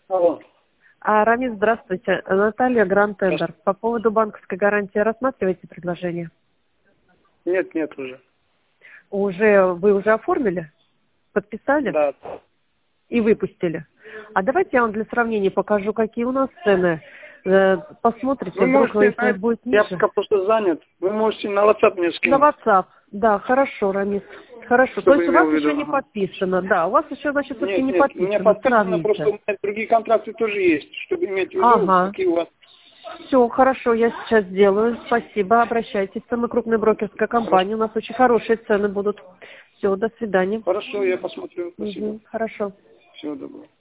Алло. Рамис, здравствуйте. Наталья, Гранд Тендер. По поводу банковской гарантии рассматриваете предложение? Нет уже. Вы уже оформили? Подписали? Да. И выпустили? А давайте я вам для сравнения покажу, какие у нас цены. Посмотрите, Вы вдруг можете, если будет я ниже. пока просто занят, вы можете на WhatsApp мне На скинуть, WhatsApp. Да, хорошо, Рамис. Хорошо. То чтобы есть у имел вас в виду. еще не подписано. Да, у вас еще, значит, все-таки не Нет, у меня подписано. подписано, просто у Сравните. меня другие контракты тоже есть, чтобы иметь в виду, Ага. какие у вас. Все, хорошо, я сейчас сделаю. Спасибо, обращайтесь. Мы крупная брокерская Хорошо, компания, у нас очень хорошие цены будут. Все, до свидания. хорошо, я посмотрю, спасибо. Хорошо. Всего доброго.